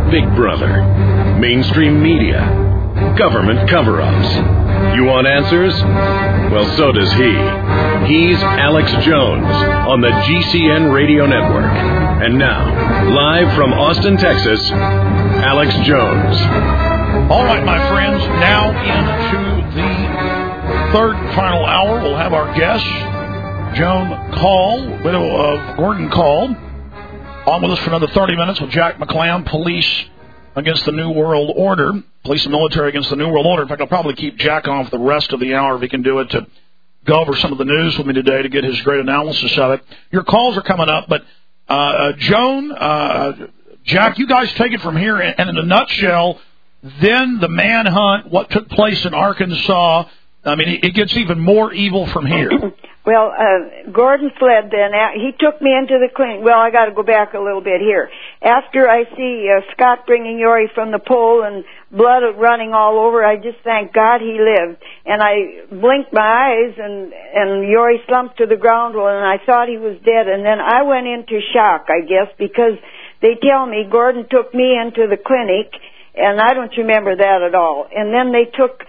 Big Brother, mainstream media, government cover-ups. You want answers? Well, so does he. He's Alex Jones on the GCN Radio Network. And now, live from Austin, Texas, Alex Jones. All right, my friends, now into the third and final hour. We'll have our guest, Joan Call, widow of Gordon Call, on with us for another 30 minutes with Jack McClown, Police Against the New World Order, Police and Military Against the New World Order. In fact, I'll probably keep Jack on for the rest of the hour if he can do it, to go over some of the news with me today to get his great analysis of it. Your calls are coming up, but Joan, Jack, you guys take it from here, and in a nutshell, then the manhunt, what took place in Arkansas. I mean, it gets even more evil from here. Well, Gordon fled then. He took me into the clinic. Well, I got to go back a little bit here. After I see Scott bringing Yori from the pole and blood running all over, I just thank God he lived. And I blinked my eyes, and Yori slumped to the ground, and I thought he was dead. And then I went into shock, I guess, because they tell me Gordon took me into the clinic, and I don't remember that at all. And then they took...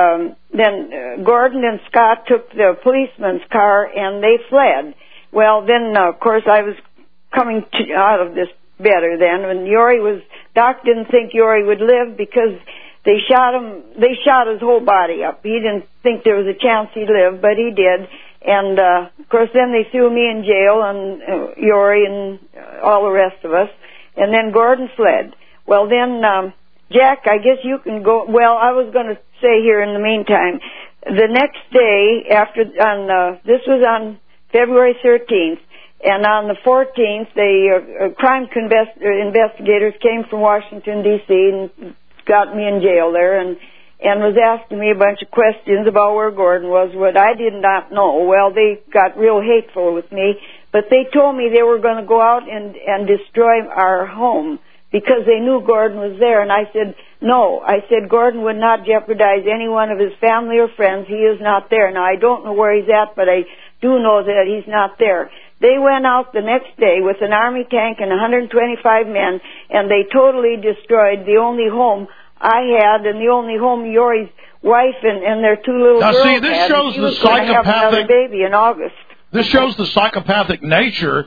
Then Gordon and Scott took the policeman's car and they fled. Well, then, of course, I was coming out of this better then. When Doc didn't think Yori would live because they shot his whole body up. He didn't think there was a chance he'd live, but he did. And, of course, then they threw me in jail and Yori and all the rest of us. And then Gordon fled. Well, then, Jack, I guess you can go. Well, I was going to say here in the meantime, the next day this was on February 13th, and on the 14th, crime investigators came from Washington D.C. and got me in jail there, and was asking me a bunch of questions about where Gordon was, what I did not know. Well, they got real hateful with me, but they told me they were going to go out and destroy our home, because they knew Gordon was there. And I said, no. I said, Gordon would not jeopardize any one of his family or friends. He is not there. Now, I don't know where he's at, but I do know that he's not there. They went out the next day with an Army tank and 125 men, and they totally destroyed the only home I had and the only home Yori's wife and their two little girls had. Now, see, this shows the psychopathic... have another baby in August. This shows the psychopathic nature...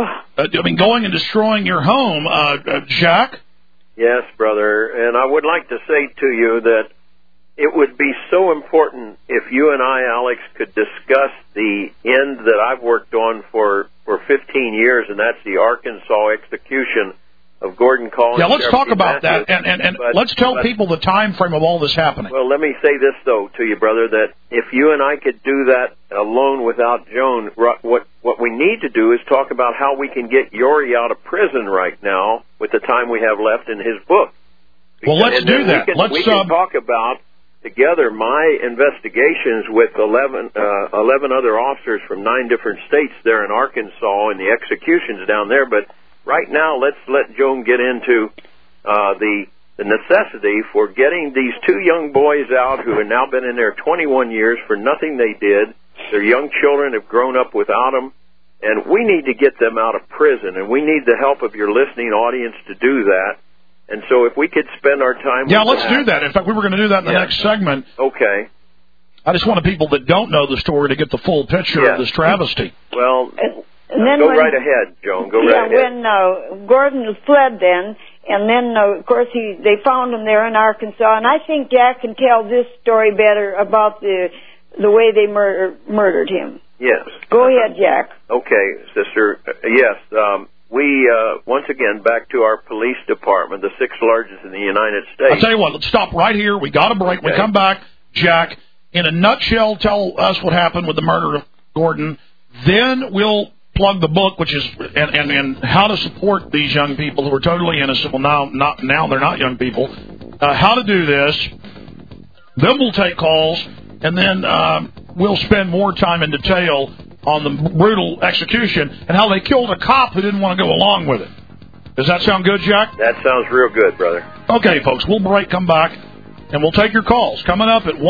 going and destroying your home, Jack? Yes, brother. And I would like to say to you that it would be so important if you and I, Alex, could discuss the end that I've worked on for 15 years, and that's the Arkansas execution of Gordon Call. Yeah, let's talk about that, and let's tell people the time frame of all this happening. Well, let me say this, though, to you, brother, that if you and I could do that alone without Joan, what we need to do is talk about how we can get Yori out of prison right now with the time we have left in his book. Well, let's do that. We can talk about together my investigations with 11 other officers from 9 different states there in Arkansas and the executions down there, but right now, let's let Joan get into the necessity for getting these 2 young boys out who have now been in there 21 years for nothing they did. Their young children have grown up without them, and we need to get them out of prison, and we need the help of your listening audience to do that. And so if we could spend our time with let's do that. In fact, we were going to do that in the next segment. Okay. I just wanted people that don't know the story to get the full picture of this travesty. Well... And then right ahead, Joan. Go right ahead. When Gordon fled then, and then, of course, they found him there in Arkansas. And I think Jack can tell this story better about the way they murdered him. Yes. Go ahead, Jack. Okay, sister. Yes. We, once again, back to our police department, the 6th largest in the United States. I'll tell you what, let's stop right here. We got a break. Okay. We come back. Jack, in a nutshell, tell us what happened with the murder of Gordon. Then we'll plug the book, which is and how to support these young people who are totally innocent. Well, now they're not young people. How to do this. Then we'll take calls, and then we'll spend more time in detail on the brutal execution and how they killed a cop who didn't want to go along with it. Does that sound good, Jack? That sounds real good, brother. Okay, folks, we'll break, come back, and we'll take your calls. Coming up at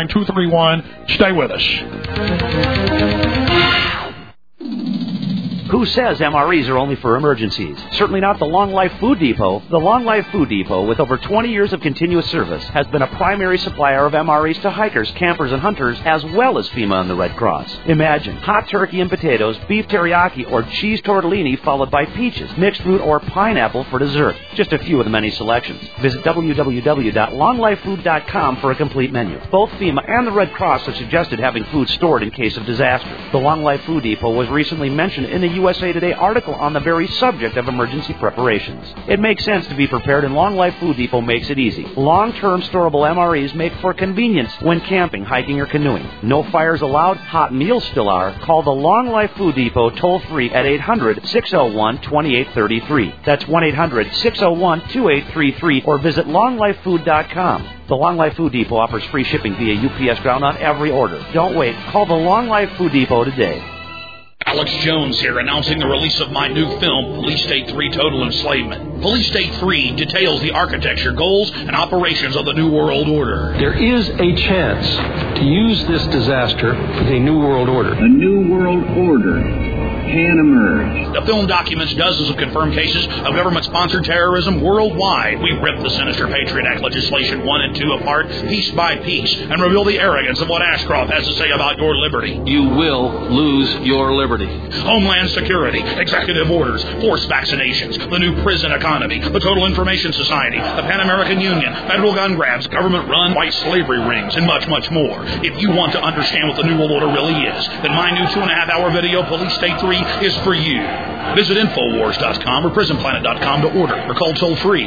1-800-259-9231. Stay with us. Who says MREs are only for emergencies? Certainly not the Long Life Food Depot. The Long Life Food Depot, with over 20 years of continuous service, has been a primary supplier of MREs to hikers, campers, and hunters, as well as FEMA and the Red Cross. Imagine hot turkey and potatoes, beef teriyaki, or cheese tortellini, followed by peaches, mixed fruit, or pineapple for dessert. Just a few of the many selections. Visit www.longlifefood.com for a complete menu. Both FEMA and the Red Cross have suggested having food stored in case of disaster. The Long Life Food Depot was recently mentioned in the USA Today article on the very subject of emergency preparations. It makes sense to be prepared, and Long Life Food Depot makes it easy. Long-term storable MREs make for convenience when camping, hiking, or canoeing. No fires allowed, hot meals still are. Call the Long Life Food Depot toll-free at 800-601-2833. That's 1-800-601-2833, or visit longlifefood.com. The Long Life Food Depot offers free shipping via UPS ground on every order. Don't wait. Call the Long Life Food Depot today. Alex Jones here, announcing the release of my new film, Police State 3 Total Enslavement. Police State 3 details the architecture, goals, and operations of the New World Order. There is a chance to use this disaster with a New World Order. A New World Order can emerge. The film documents dozens of confirmed cases of government-sponsored terrorism worldwide. We rip the sinister Patriot Act legislation 1 and 2 apart, piece by piece, and reveal the arrogance of what Ashcroft has to say about your liberty. You will lose your liberty. Homeland Security, executive orders, forced vaccinations, the new prison economy, the Total Information Society, the Pan American Union, federal gun grabs, government-run white slavery rings, and much, much more. If you want to understand what the New World Order really is, then my new 2.5-hour video, Police State 3, is for you. Visit Infowars.com or PrisonPlanet.com to order, or call toll-free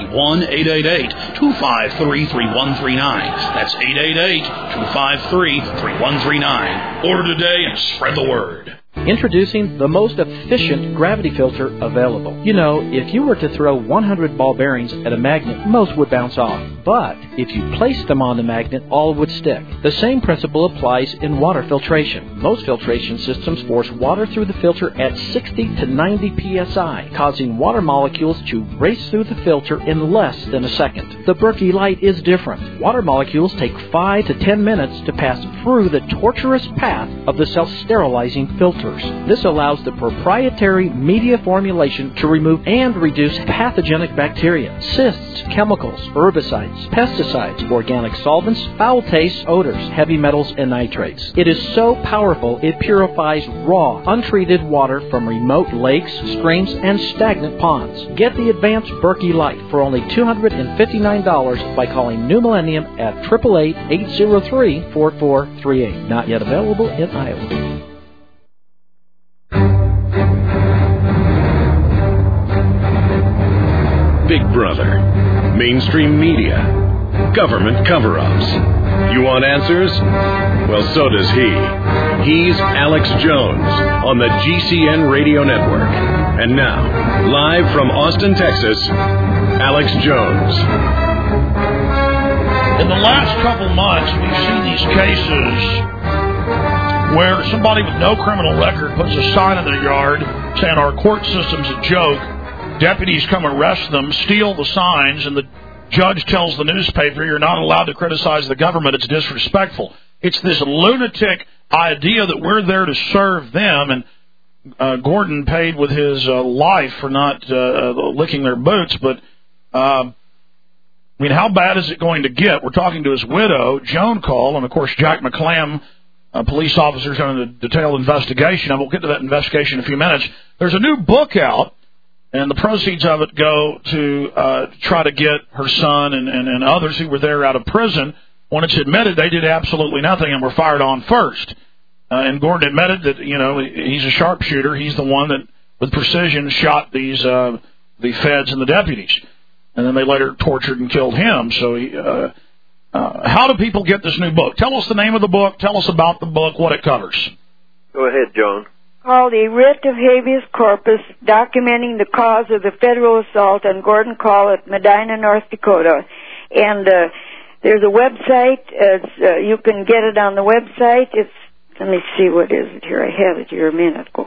1-888-253-3139. That's 888-253-3139. Order today and spread the word. Introducing the most efficient gravity filter available. You know, if you were to throw 100 ball bearings at a magnet, most would bounce off. But if you placed them on the magnet, all would stick. The same principle applies in water filtration. Most filtration systems force water through the filter at 60 to 90 psi, causing water molecules to race through the filter in less than a second. The Berkey Light is different. Water molecules take 5 to 10 minutes to pass through the tortuous path of the self-sterilizing filters. This allows the proprietary media formulation to remove and reduce pathogenic bacteria, cysts, chemicals, herbicides, pesticides, organic solvents, foul tastes, odors, heavy metals, and nitrates. It is so powerful it purifies raw, untreated water from remote lakes, streams, and stagnant ponds. Get the advanced Berkey Light for only $259 by calling New Millennium at 888-803-4438. Not yet available in Iowa. Big Brother, mainstream media, government cover-ups. You want answers? Well, so does he. He's Alex Jones on the GCN Radio Network. And now, live from Austin, Texas, Alex Jones. In the last couple months, we've seen these cases where somebody with no criminal record puts a sign in their yard saying our court system's a joke. Deputies come arrest them, steal the signs, and the judge tells the newspaper, you're not allowed to criticize the government, it's disrespectful. It's this lunatic idea that we're there to serve them, and Gordon paid with his life for not licking their boots, but I mean, how bad is it going to get? We're talking to his widow, Joan Call, and of course Jack McClam, police officers on a detailed investigation, and we'll get to that investigation in a few minutes. There's a new book out, and the proceeds of it go to try to get her son and others who were there out of prison. When it's admitted they did absolutely nothing and were fired on first. And Gordon admitted that, you know, he's a sharpshooter. He's the one that, with precision, shot these the feds and the deputies. And then they later tortured and killed him. So how do people get this new book? Tell us the name of the book. Tell us about the book, what it covers. Go ahead, Joan. Called a writ of habeas corpus documenting the cause of the federal assault on Gordon Call at Medina, North Dakota. And there's a website. You can get it on the website. It's, let me see, what is it here? I had it here a minute ago.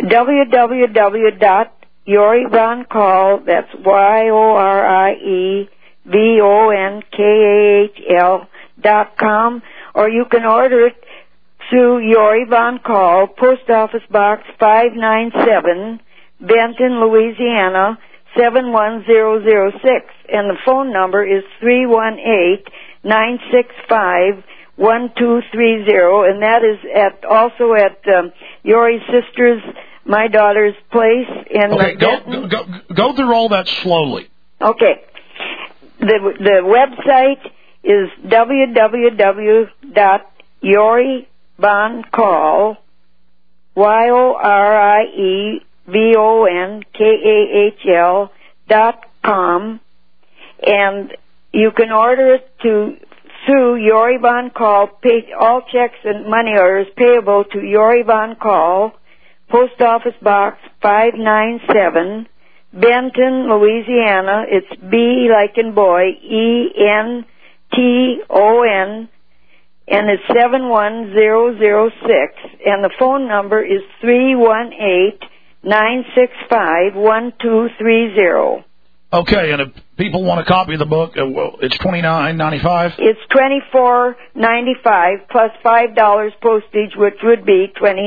www.YoriVonCall, that's YORIEVONKAHL.com, or you can order it through Yori Von Call, Post Office Box 597, Benton, Louisiana, 71006. And the phone number is 318-965-1230. And that is also at Yori's sister's, my daughter's place in Benton. Go through all that slowly. Okay. The website is www.yoribonkahl, YORIEVONKAHL.com, and you can order it through Yori Von Kahl. All checks and money orders payable to Yori Von Kahl, Post Office Box 597, Benton, Louisiana. It's B like in boy, ENTON, and it's 71006, and the phone number is 318-965-1230. Okay, and if people want a copy of the book, it's $29.95? It's $24.95 plus $5 postage, which would be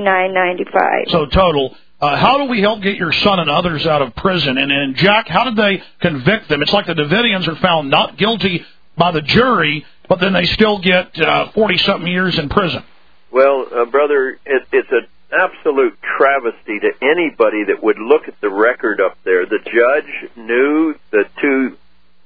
$29.95. So total. How do we help get your son and others out of prison? And Jack, how did they convict them? It's like the Davidians are found not guilty by the jury, but then they still get 40-something years in prison. Well, brother, it's an absolute travesty to anybody that would look at the record up there. The judge knew the two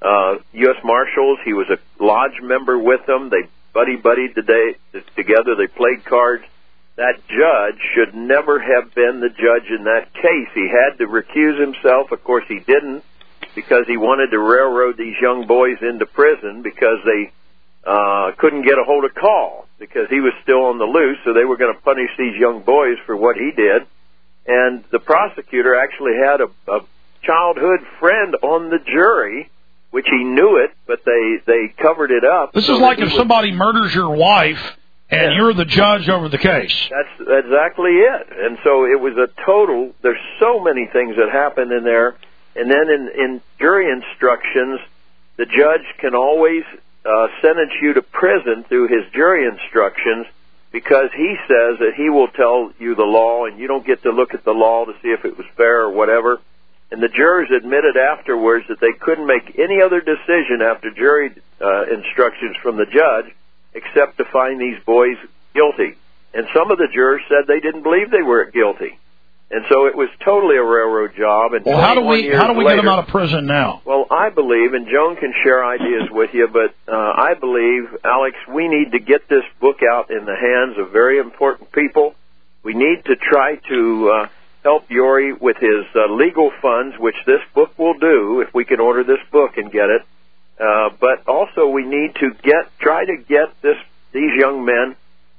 U.S. Marshals. He was a lodge member with them. They buddied together. They played cards. That judge should never have been the judge in that case. He had to recuse himself. Of course, he didn't, because he wanted to railroad these young boys into prison because they couldn't get a hold of Kahl, because he was still on the loose, so they were going to punish these young boys for what he did. And the prosecutor actually had a childhood friend on the jury, which he knew it, but they covered it up. This is like if somebody murders your wife and you're the judge over the case. That's exactly it. And so it was a total, there's so many things that happened in there. And then in jury instructions, the judge can always sentence you to prison through his jury instructions, because he says that he will tell you the law, and you don't get to look at the law to see if it was fair or whatever. And the jurors admitted afterwards that they couldn't make any other decision after jury instructions from the judge except to find these boys guilty. And some of the jurors said they didn't believe they were guilty. And so it was totally a railroad job. And well, how do we get them out of prison now? Well, I believe, and Joan can share ideas with you, but I believe, Alex, we need to get this book out in the hands of very important people. We need to try to help Yori with his legal funds, which this book will do if we can order this book and get it. But also we need to try to get these young men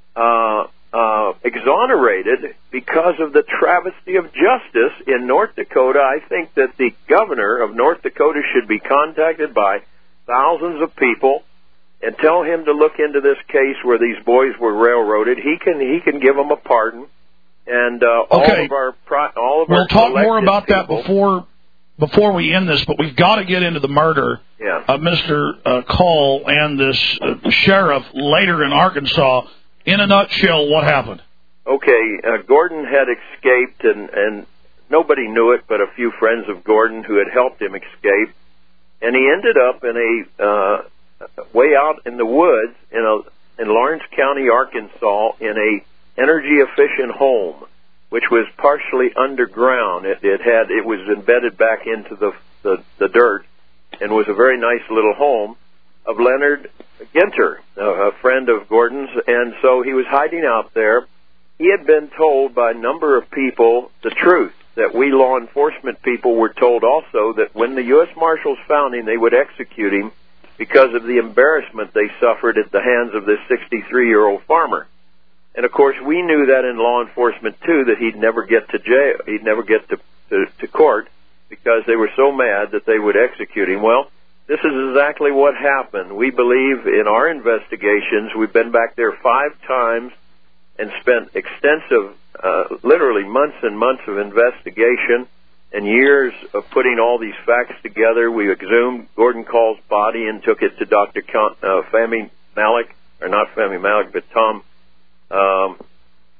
exonerated because of the travesty of justice in North Dakota. I think that the governor of North Dakota should be contacted by thousands of people and tell him to look into this case where these boys were railroaded. He can give them a pardon, and all of our we'll talk more about that before we end this, but we've got to get into the murder of Mr. Kahl and this sheriff later in Arkansas. In a nutshell, what happened? Okay, Gordon had escaped, and nobody knew it but a few friends of Gordon who had helped him escape. And he ended up in a way out in the woods in Lawrence County, Arkansas, in a energy-efficient home, which was partially underground. It was embedded back into the dirt, and was a very nice little home of Leonard Ginter, a friend of Gordon's, and so he was hiding out there. He had been told by a number of people the truth, that we law enforcement people were told also that when the U.S. Marshals found him, they would execute him because of the embarrassment they suffered at the hands of this 63-year-old farmer. And, of course, we knew that in law enforcement, too, that he'd never get to jail, he'd never get to court, because they were so mad that they would execute him. Well, this is exactly what happened. We believe in our investigations, we've been back there 5 times and spent extensive, literally months and months of investigation and years of putting all these facts together. We exhumed Gordon Kahl's body and took it to Dr. Fahmy Malek, or not Fahmy Malek, but Tom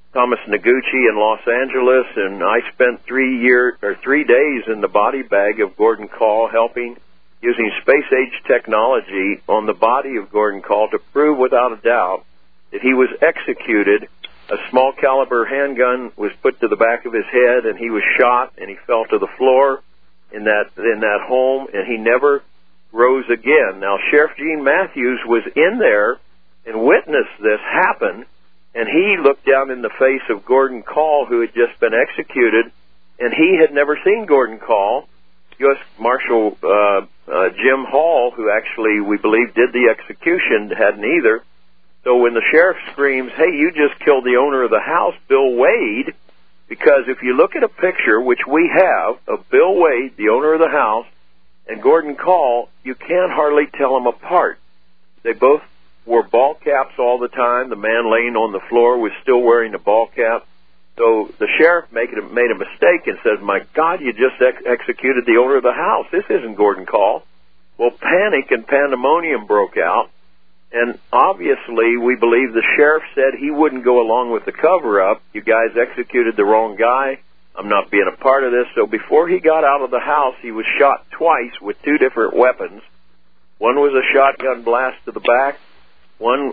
Thomas Noguchi in Los Angeles, and I spent 3 days in the body bag of Gordon Kahl, helping using space-age technology on the body of Gordon Kahl to prove without a doubt that he was executed. A small caliber handgun was put to the back of his head, and he was shot, and he fell to the floor in that home, and he never rose again. Now, Sheriff Gene Matthews was in there and witnessed this happen, and he looked down in the face of Gordon Kahl, who had just been executed, and he had never seen Gordon Kahl. U.S. Marshal Jim Hall, who actually, we believe, did the execution, hadn't either. So when the sheriff screams, "Hey, you just killed the owner of the house, Bill Wade," because if you look at a picture, which we have, of Bill Wade, the owner of the house, and Gordon Kahl, you can't hardly tell them apart. They both wore ball caps all the time. The man laying on the floor was still wearing a ball cap. So the sheriff made a mistake and says, "My God, you just executed the owner of the house. This isn't Gordon Kahl." Well, panic and pandemonium broke out. And obviously, we believe the sheriff said he wouldn't go along with the cover-up. "You guys executed the wrong guy. I'm not being a part of this." So before he got out of the house, he was shot twice with 2 different weapons. One was a shotgun blast to the back. One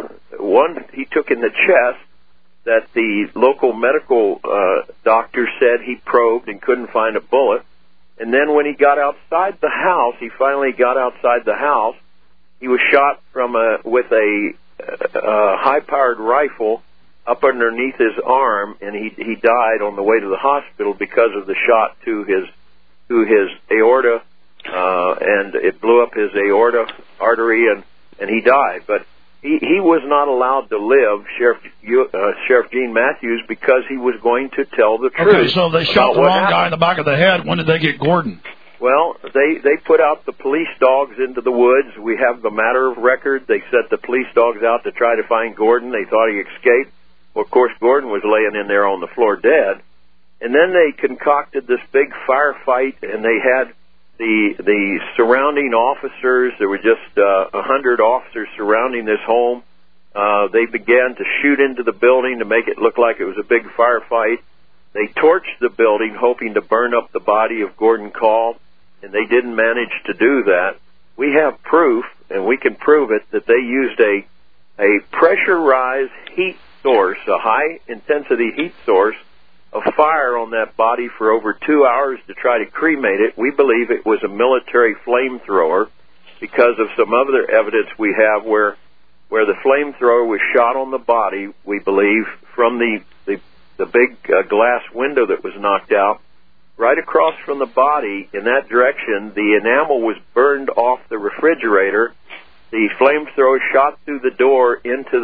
he took in the chest that the local medical doctor said he probed and couldn't find a bullet. And then when he got outside the house, he finally got outside the house, he was shot with a high-powered rifle up underneath his arm, and he died on the way to the hospital because of the shot to his aorta, and it blew up his aorta artery, and he died. But he was not allowed to live, Sheriff Gene Matthews, because he was going to tell the truth. Okay, so they shot the wrong guy in the back of the head. When did they get Gordon? Well, they put out the police dogs into the woods. We have the matter of record. They set the police dogs out to try to find Gordon. They thought he escaped. Well, of course, Gordon was laying in there on the floor dead. And then they concocted this big firefight, and they had the surrounding officers. There were just 100 officers surrounding this home. They began to shoot into the building to make it look like it was a big firefight. They torched the building, hoping to burn up the body of Gordon Kahl, and they didn't manage to do that. We have proof, and we can prove it, that they used a pressurized heat source, a high-intensity heat source, of fire on that body for over 2 hours to try to cremate it. We believe it was a military flamethrower because of some other evidence we have where the flamethrower was shot on the body, we believe, from the big glass window that was knocked out. Right across from the body in that direction, the enamel was burned off the refrigerator. The flamethrower shot through the door into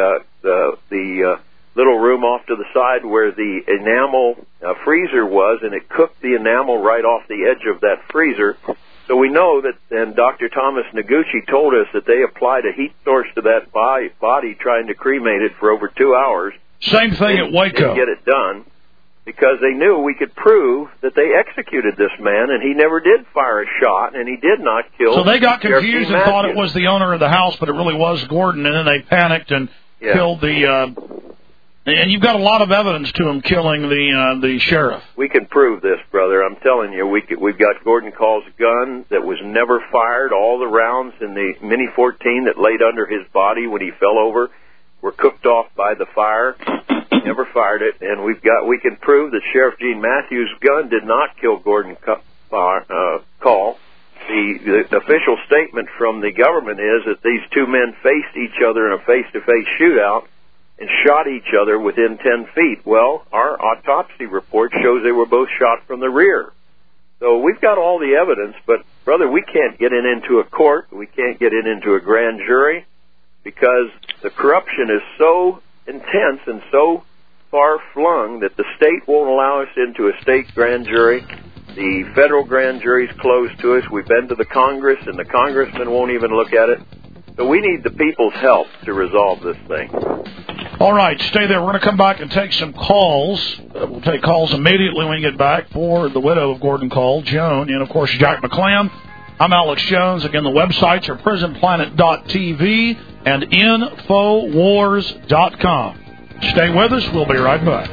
the little room off to the side where the enamel freezer was, and it cooked the enamel right off the edge of that freezer. So we know that, and Dr. Thomas Noguchi told us that they applied a heat source to that body trying to cremate it for over 2 hours. Same thing at Waco. Didn't get it done because they knew we could prove that they executed this man, and he never did fire a shot, and he did not kill. So they got confused and thought it was the owner of the house, but it really was Gordon, and then they panicked and killed the... And you've got a lot of evidence to him killing the sheriff. We can prove this, brother. I'm telling you, we've got Gordon Kahl's gun that was never fired. All the rounds in the Mini-14 that laid under his body when he fell over were cooked off by the fire. Never fired it, and we can prove that Sheriff Gene Matthews' gun did not kill Gordon Kahl. The official statement from the government is that these two men faced each other in a face-to-face shootout and shot each other within 10 feet. Well, our autopsy report shows they were both shot from the rear. So we've got all the evidence, but, brother, we can't get it into a court. We can't get it into a grand jury because the corruption is so intense and so far-flung that the state won't allow us into a state grand jury. The federal grand jury's closed to us. We've been to the Congress, and the congressmen won't even look at it. So we need the people's help to resolve this thing. All right, stay there. We're going to come back and take some calls. We'll take calls immediately when we get back for the widow of Gordon Kahl, Joan, and, of course, Jack McClam. I'm Alex Jones. Again, the websites are prisonplanet.tv and Infowars.com. Stay with us. We'll be right back.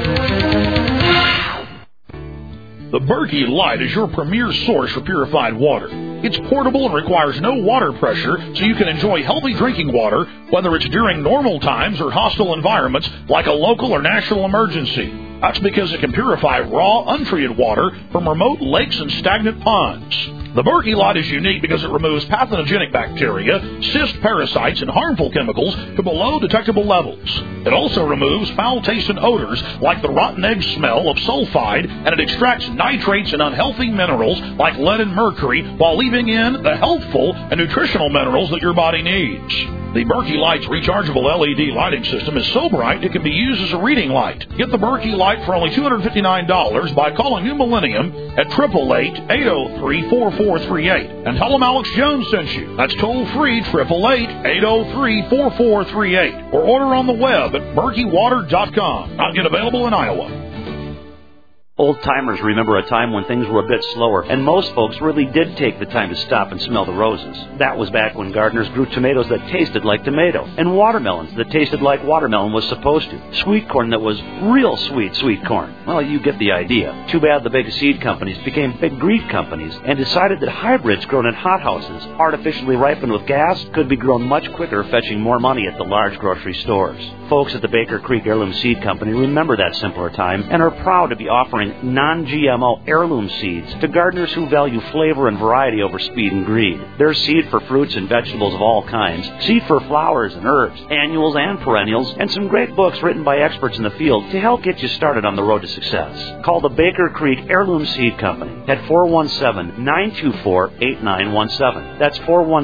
The Berkey Light is your premier source for purified water. It's portable and requires no water pressure, so you can enjoy healthy drinking water, whether it's during normal times or hostile environments like a local or national emergency. That's because it can purify raw, untreated water from remote lakes and stagnant ponds. The Berkey Light is unique because it removes pathogenic bacteria, cyst parasites, and harmful chemicals to below detectable levels. It also removes foul taste and odors like the rotten egg smell of sulfide, and it extracts nitrates and unhealthy minerals like lead and mercury while leaving in the healthful and nutritional minerals that your body needs. The Berkey Light's rechargeable LED lighting system is so bright it can be used as a reading light. Get the Berkey Light for only $259 by calling New Millennium at 888-803-4438 and tell them Alex Jones sent you. That's toll-free 888-803-4438 or order on the web at berkeywater.com. Not yet available in Iowa. Old-timers remember a time when things were a bit slower, and most folks really did take the time to stop and smell the roses. That was back when gardeners grew tomatoes that tasted like tomato, and watermelons that tasted like watermelon was supposed to. Sweet corn that was real sweet corn. Well, you get the idea. Too bad the big seed companies became big greed companies and decided that hybrids grown in hothouses, artificially ripened with gas, could be grown much quicker, fetching more money at the large grocery stores. Folks at the Baker Creek Heirloom Seed Company remember that simpler time and are proud to be offering non-GMO heirloom seeds to gardeners who value flavor and variety over speed and greed. There's seed for fruits and vegetables of all kinds, seed for flowers and herbs, annuals and perennials, and some great books written by experts in the field to help get you started on the road to success. Call the Baker Creek Heirloom Seed Company at 417-924-8917. That's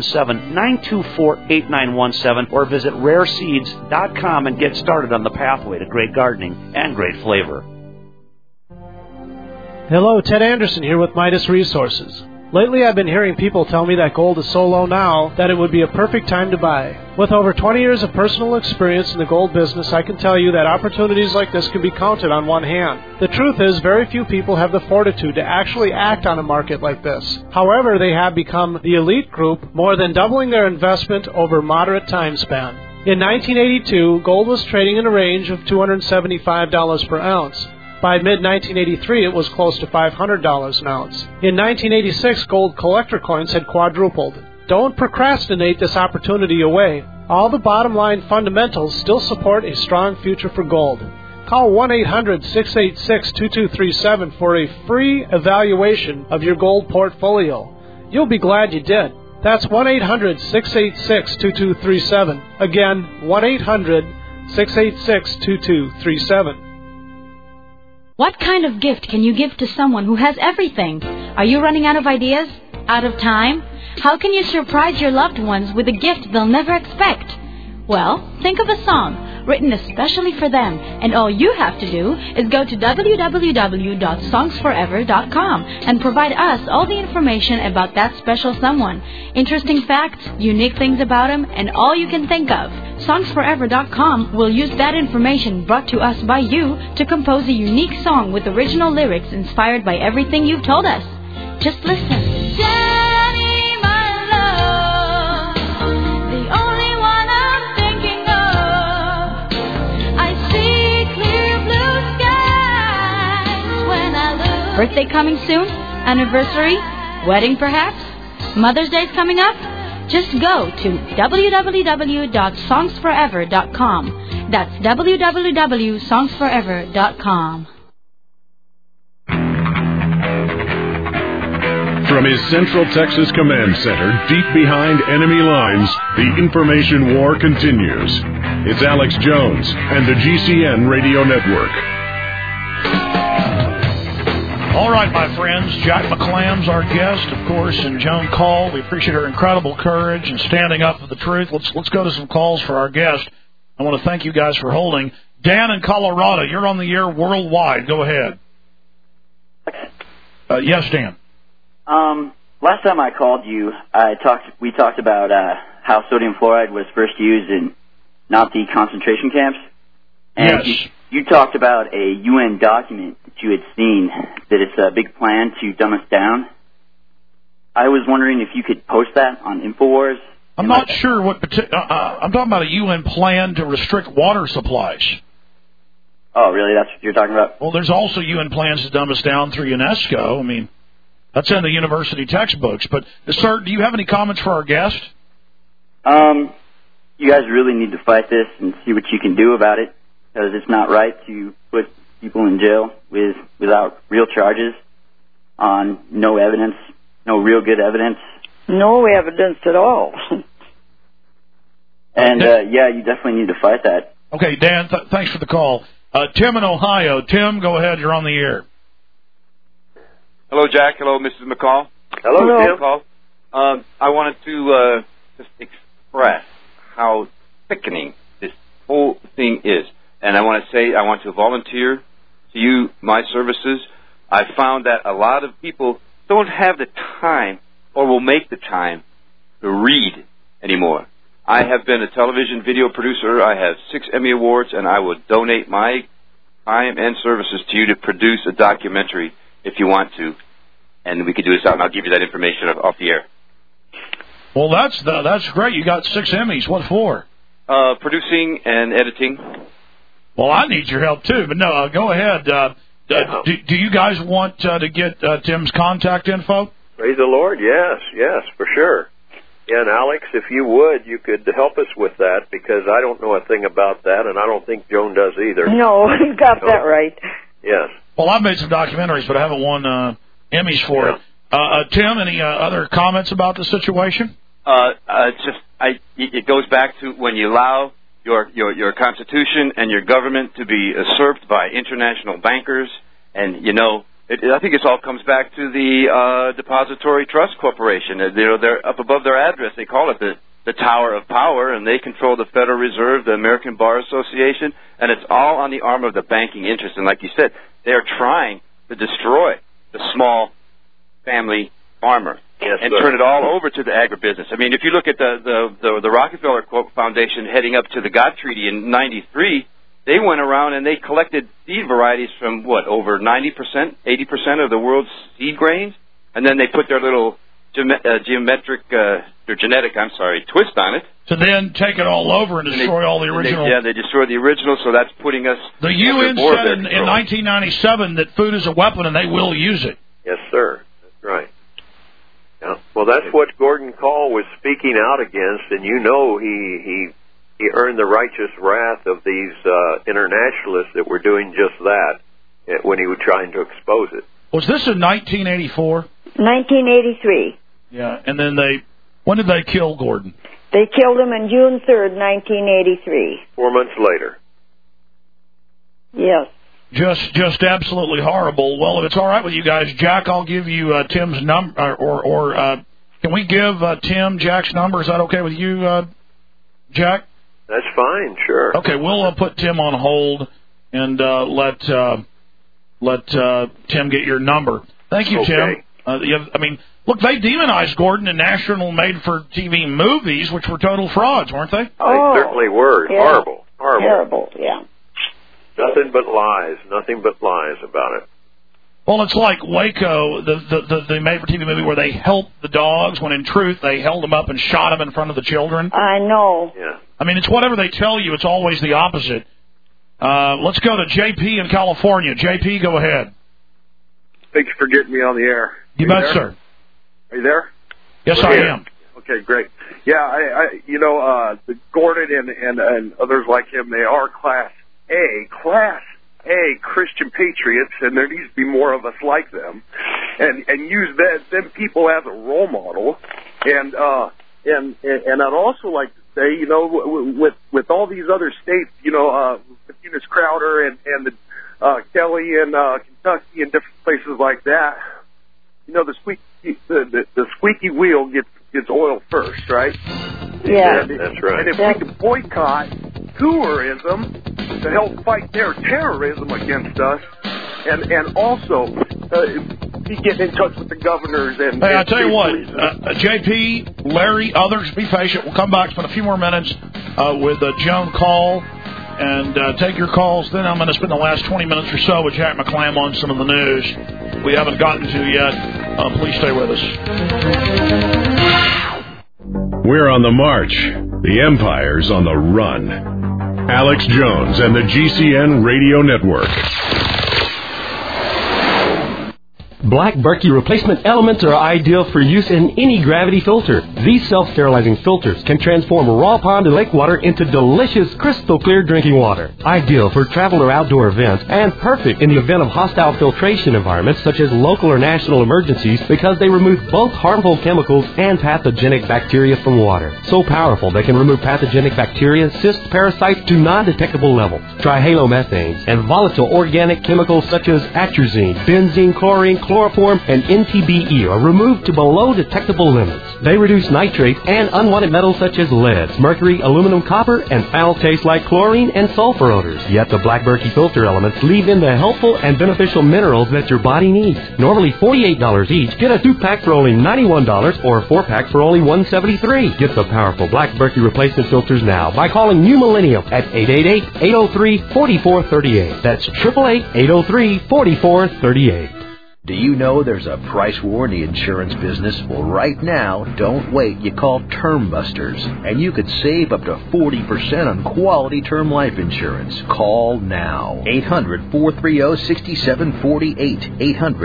417-924-8917, or visit rareseeds.com and get started on the pathway to great gardening and great flavor. Hello, Ted Anderson here with Midas Resources. Lately I've been hearing people tell me that gold is so low now that it would be a perfect time to buy. With over 20 years of personal experience in the gold business, I can tell you that opportunities like this can be counted on one hand. The truth is, very few people have the fortitude to actually act on a market like this. However, they have become the elite group, more than doubling their investment over a moderate time span. In 1982, gold was trading in a range of $275 per ounce. By mid-1983, it was close to $500 an ounce. In 1986, gold collector coins had quadrupled. Don't procrastinate this opportunity away. All the bottom-line fundamentals still support a strong future for gold. Call 1-800-686-2237 for a free evaluation of your gold portfolio. You'll be glad you did. That's 1-800-686-2237. Again, 1-800-686-2237. What kind of gift can you give to someone who has everything? Are you running out of ideas? Out of time? How can you surprise your loved ones with a gift they'll never expect? Well, think of a song written especially for them, and all you have to do is go to www.songsforever.com and provide us all the information about that special someone. Interesting facts, unique things about them, and all you can think of. Songsforever.com will use that information brought to us by you to compose a unique song with original lyrics inspired by everything you've told us. Just listen. Danny, my love, the only one I'm thinking of. I see clear blue skies when I look. Birthday coming soon? Anniversary? Wedding perhaps? Mother's Day's coming up? Just go to www.songsforever.com. That's www.songsforever.com. From his Central Texas Command Center, deep behind enemy lines, the information war continues. It's Alex Jones and the GCN Radio Network. All right, my friends, Jack McClam's our guest, of course, and Joan Call. We appreciate her incredible courage and standing up for the truth. Let's go to some calls for our guest. I want to thank you guys for holding. Dan in Colorado, you're on the air worldwide. Go ahead. Yes, Dan. Last time I called you, we talked about how sodium fluoride was first used in Nazi concentration camps. And yes. You talked about a UN document that you had seen, that it's a big plan to dumb us down. I was wondering if you could post that on InfoWars. I'm not sure what I'm talking about a UN plan to restrict water supplies. Oh, really? That's what you're talking about? Well, there's also UN plans to dumb us down through UNESCO. I mean, that's in the university textbooks. But, sir, do you have any comments for our guest? You guys really need to fight this and see what you can do about it, because it's not right to put people in jail without real charges on no evidence, no real good evidence. No evidence at all. And, you definitely need to fight that. Okay, Dan, thanks for the call. Tim in Ohio. Tim, go ahead. You're on the air. Hello, Jack. Hello, Mrs. McCall. Hello, Tim. McCall. I wanted to just express how sickening this whole thing is. And I want to volunteer to you my services. I found that a lot of people don't have the time or will make the time to read anymore. I have been a television video producer. I have 6 Emmy Awards, and I would donate my time and services to you to produce a documentary if you want to. And we could do this out, and I'll give you that information off the air. Well, that's great. You got 6 Emmys. What for? Producing and editing. Well, I need your help, too. But no, go ahead. Do you guys want to get Tim's contact info? Praise the Lord. Yes, for sure. Yeah, and Alex, if you would, you could help us with that, because I don't know a thing about that, and I don't think Joan does either. No, you got that right. Yes. Well, I've made some documentaries, but I haven't won Emmys for it. Tim, any other comments about the situation? It goes back to when you allow your Constitution and your government to be usurped by international bankers, and I think it all comes back to the Depository Trust Corporation. They're up above their address. They call it the Tower of Power, and they control the Federal Reserve, the American Bar Association, and it's all on the arm of the banking interest. And like you said, they're trying to destroy the small family farmer and turn it all over to the agribusiness. I mean, if you look at the Rockefeller Foundation heading up to the GOTT Treaty in '93, they went around and they collected seed varieties from, over 90%, 80% of the world's seed grains, and then they put their little genetic twist on it. To then take it all over and destroy all the original. They destroy the original, so that's putting us... The UN said in 1997 that food is a weapon and they will use it. Yes, sir. That's right. Yeah. Well, that's what Gordon Call was speaking out against, and he earned the righteous wrath of these internationalists that were doing just that when he was trying to expose it. Was this in 1984? 1983. Yeah, and then when did they kill Gordon? They killed him on June 3rd, 1983. 4 months later. Yes. Just absolutely horrible. Well, if it's all right with you guys, Jack, I'll give you Tim's number, or can we give Tim Jack's number? Is that okay with you, Jack? That's fine, sure. Okay, we'll put Tim on hold and let Tim get your number. Thank you, okay. Tim. Look, they demonized Gordon in national made-for-TV movies, which were total frauds, weren't they? Oh, they certainly were. Yeah. Horrible. Terrible, yeah. Nothing but lies about it. Well, it's like Waco, the made-for-TV movie where they helped the dogs, when in truth they held them up and shot them in front of the children. I know. Yeah. It's whatever they tell you. It's always the opposite. Let's go to JP in California. JP, go ahead. Thanks for getting me on the air. You bet, sir. Are you there? Yes, I am. Okay, great. Yeah, the Gordon and others like him, they are Class A Christian patriots, and there needs to be more of us like them, and use them people as a role model. And I'd also like to say, with all these other states, with Eunice Crowder and the Kelly and Kentucky and different places like that, the squeaky wheel gets oil first, right? Yeah, that's right. And if we can boycott tourism to help fight their terrorism against us, and also get in touch with the governors and... Hey, I'll tell you what, JP, Larry, others, be patient. We'll come back, spend a few more minutes with Joan Call, and take your calls. Then I'm going to spend the last 20 minutes or so with Jack McClam on some of the news we haven't gotten to yet. Please stay with us. We're on the march. The Empire's on the run. Alex Jones and the GCN Radio Network. Black Berkey replacement elements are ideal for use in any gravity filter. These self-sterilizing filters can transform raw pond and lake water into delicious, crystal clear drinking water. Ideal for travel or outdoor events, and perfect in the event of hostile filtration environments such as local or national emergencies because they remove both harmful chemicals and pathogenic bacteria from water. So powerful they can remove pathogenic bacteria, cysts, parasites to non-detectable levels. Trihalomethanes and volatile organic chemicals such as atrazine, benzene, chlorine, chloroform, and NTBE are removed to below detectable limits. They reduce nitrates and unwanted metals such as lead, mercury, aluminum, copper, and foul taste like chlorine and sulfur odors. Yet the Black Berkey filter elements leave in the helpful and beneficial minerals that your body needs. Normally $48 each, get a 2-pack for only $91 or a 4-pack for only $173. Get the powerful Black Berkey replacement filters now by calling New Millennium at 888-803-4438. That's 888-803-4438. Do you know there's a price war in the insurance business? Well, right now, don't wait. You call Term Busters, and you could save up to 40% on quality term life insurance. Call now. 800-430-6748.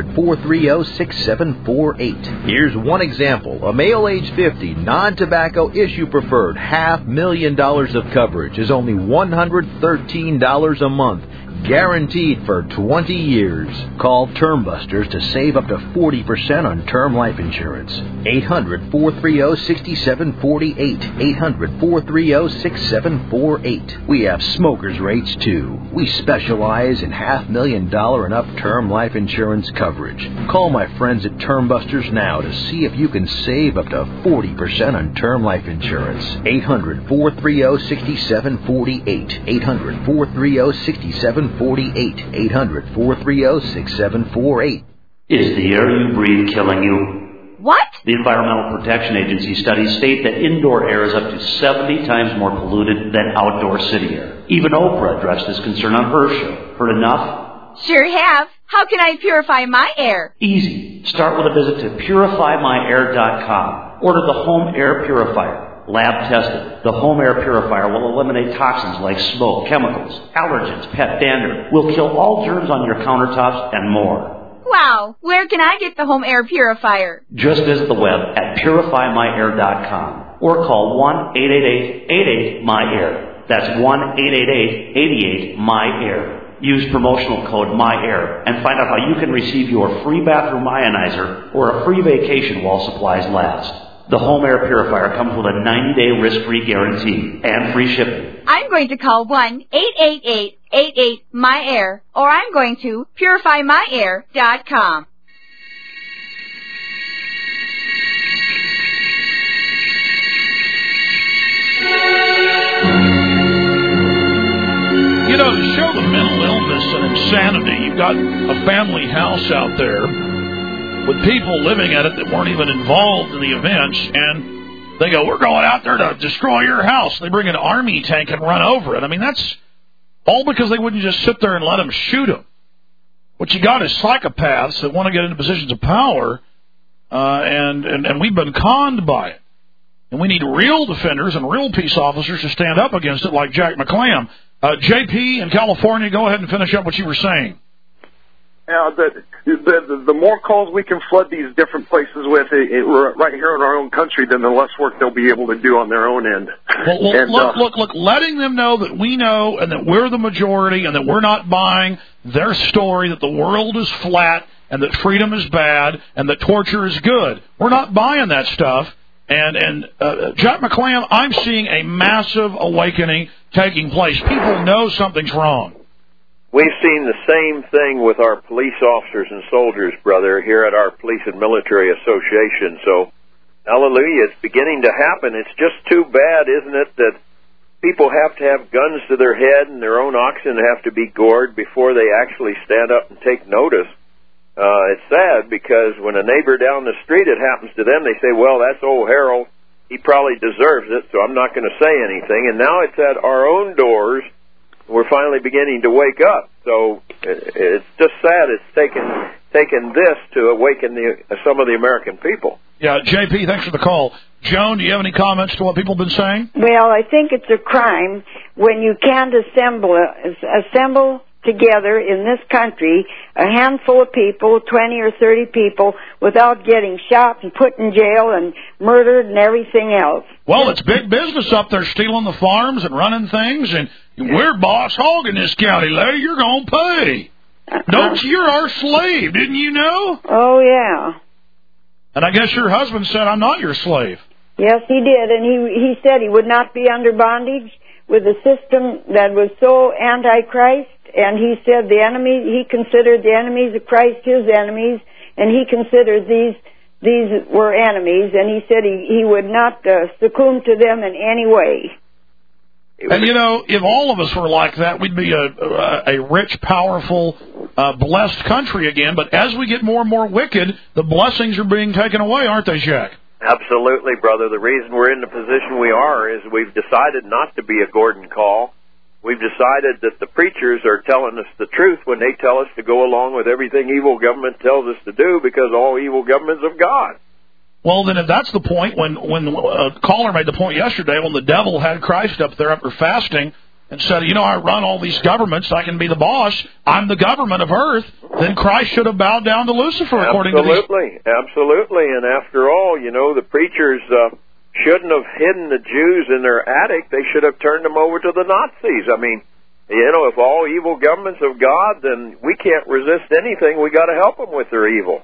800-430-6748. Here's one example. A male age 50, non-tobacco issue preferred, $500,000 of coverage is only $113 a month. Guaranteed for 20 years. Call Term Busters to save up to 40% on term life insurance. 800-430-6748. 800-430-6748. We have smokers' rates, too. We specialize in $500,000 and up term life insurance coverage. Call my friends at Term Busters now to see if you can save up to 40% on term life insurance. 800-430-6748. 800-430-6748. 800-430-6748. Is the air you breathe killing you? What? The Environmental Protection Agency studies state that indoor air is up to 70 times more polluted than outdoor city air. Even Oprah addressed this concern on her show. Heard enough? Sure have. How can I purify my air? Easy. Start with a visit to PurifyMyAir.com. Order the Home Air Purifier. Lab tested. The Home Air Purifier will eliminate toxins like smoke, chemicals, allergens, pet dander, will kill all germs on your countertops, and more. Wow. Where can I get the Home Air Purifier? Just visit the web at PurifyMyAir.com or call 1-888-88-MY-AIR. That's 1-888-88-MY-AIR. Use promotional code MYAIR and find out how you can receive your free bathroom ionizer or a free vacation while supplies last. The Home Air Purifier comes with a 90-day risk-free guarantee and free shipping. I'm going to call 1-888-88-MY-AIR, or I'm going to PurifyMyAir.com. You know, to show the mental illness and insanity, you've got a family house out there with people living at it that weren't even involved in the events, and they go, we're going out there to destroy your house. They bring an army tank and run over it. I mean, that's all because they wouldn't just sit there and let them shoot them. What you got is psychopaths that want to get into positions of power, and we've been conned by it. And we need real defenders and real peace officers to stand up against it like Jack McClam. JP in California, go ahead and finish up what you were saying. The more calls we can flood these different places with right here in our own country, then the less work they'll be able to do on their own end. Well, look, letting them know that we know and that we're the majority and that we're not buying their story that the world is flat and that freedom is bad and that torture is good. We're not buying that stuff. And Jack McClam, I'm seeing a massive awakening taking place. People know something's wrong. We've seen the same thing with our police officers and soldiers, brother, here at our Police and Military Association. So, hallelujah, it's beginning to happen. It's just too bad, isn't it, that people have to have guns to their head and their own oxen have to be gored before they actually stand up and take notice. It's sad because when a neighbor down the street, it happens to them, they say, well, that's old Harold. He probably deserves it, so I'm not going to say anything. And now it's at our own doors. We're finally beginning to wake up. So it's just sad it's taken this to awaken some of the American people. Yeah, JP, thanks for the call. Joan, do you have any comments to what people have been saying? Well, I think it's a crime when you can't assemble together in this country a handful of people, 20 or 30 people, without getting shot and put in jail and murdered and everything else. Well, it's big business up there, stealing the farms and running things, and we're boss hog in this county, lady. You're going to pay. Don't you? You're our slave, didn't you know? Oh, yeah. And I guess your husband said, I'm not your slave. Yes, he did, and he said he would not be under bondage with a system that was so anti-Christ, and he said he considered the enemies of Christ his enemies, and he considered these were enemies, and he said he would not succumb to them in any way. And, you know, if all of us were like that, we'd be a rich, powerful, blessed country again. But as we get more and more wicked, the blessings are being taken away, aren't they, Jack? Absolutely, brother. The reason we're in the position we are is we've decided not to be a Gordon Call. We've decided that the preachers are telling us the truth when they tell us to go along with everything evil government tells us to do, because all evil government's of God. Well, then, if that's the point, when a caller made the point yesterday, when the devil had Christ up there after fasting and said, you know, I run all these governments, I can be the boss, I'm the government of earth, then Christ should have bowed down to Lucifer, according to these. Absolutely. And after all, you know, the preachers shouldn't have hidden the Jews in their attic. They should have turned them over to the Nazis. I mean, you know, if all evil governments of God, then we can't resist anything. We got to help them with their evil.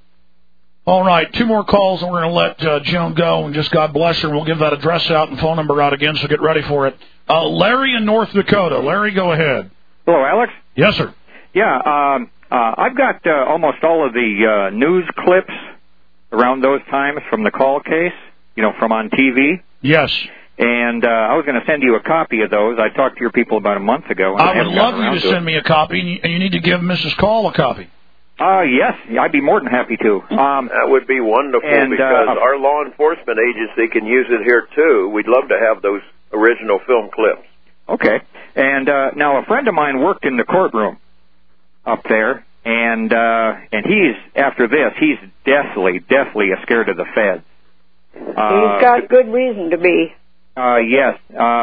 All right, 2 more calls, and we're going to let Joan go, and just God bless her. We'll give that address out and phone number out again, so get ready for it. Larry in North Dakota. Larry, go ahead. Hello, Alex? Yes, sir. Yeah, I've got almost all of the news clips around those times from the call case, you know, from on TV. Yes. And I was going to send you a copy of those. I talked to your people about a month ago. I would love you to send me a copy, and you need to give Mrs. Call a copy. Yes, I'd be more than happy to. That would be wonderful, because our law enforcement agency can use it here, too. We'd love to have those original film clips. Okay. And now a friend of mine worked in the courtroom up there, and he's, after this, he's deathly scared of the feds. He's got good reason to be. Yes.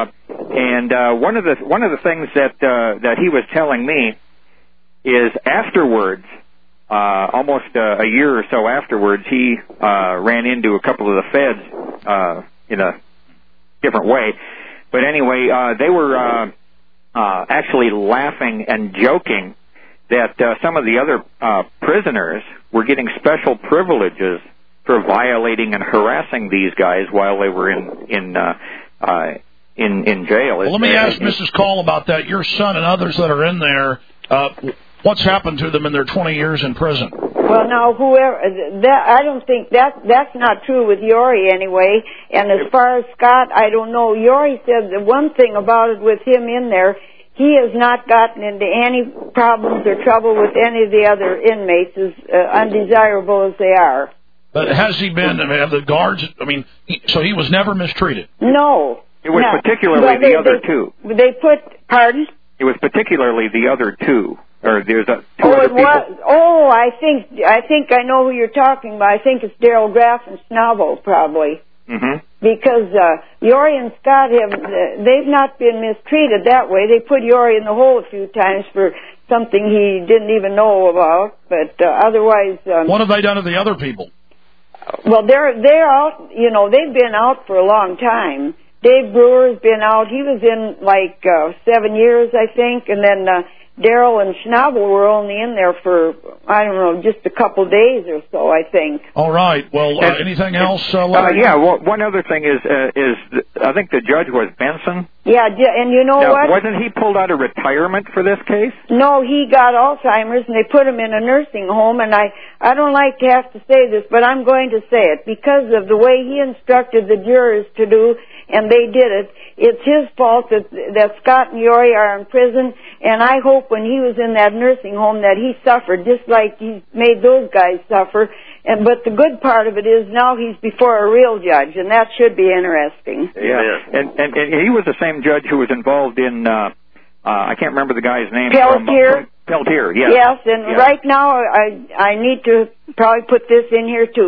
And one of the things that he was telling me is afterwards, almost a year or so afterwards, he ran into a couple of the feds in a different way. But anyway, they were actually laughing and joking that some of the other prisoners were getting special privileges for violating and harassing these guys while they were in jail. Well, let me ask Mrs. Call about that. Your son and others that are in there, what's happened to them in their 20 years in prison? Well, now, I don't think that's not true with Yori anyway. And as far as Scott, I don't know. Yori said the one thing about it with him in there, he has not gotten into any problems or trouble with any of the other inmates, as undesirable as they are. But has he been, have the guards, so he was never mistreated? No. It was particularly the other two. They pardon? It was particularly the other two. Or there's two other people. Oh, I think I know who you're talking about. I think it's Daryl Graff and Snobble, probably. Mm-hmm. Because Yori and Scott they've not been mistreated that way. They put Yori in the hole a few times for something he didn't even know about, but otherwise... what have they done to the other people? Well, they're out, they've been out for a long time. Dave Brewer's been out. He was in 7 years, I think, and then Daryl and Schnabel were only in there for, I don't know, just a couple days or so, I think. All right. Well, anything else? Yeah, well, one other thing is I think the judge was Benson. Yeah, and you know what? Wasn't he pulled out of retirement for this case? No, he got Alzheimer's, and they put him in a nursing home, and I don't like to have to say this, but I'm going to say it. Because of the way he instructed the jurors to do, and they did it, it's his fault that Scott and Yori are in prison, and I hope when he was in that nursing home that he suffered just like he made those guys suffer. But the good part of it is now he's before a real judge, and that should be interesting. Yeah, and he was the same judge who was involved in, I can't remember the guy's name. Peltier. Peltier, yes. Yes, and right now I need to probably put this in here too.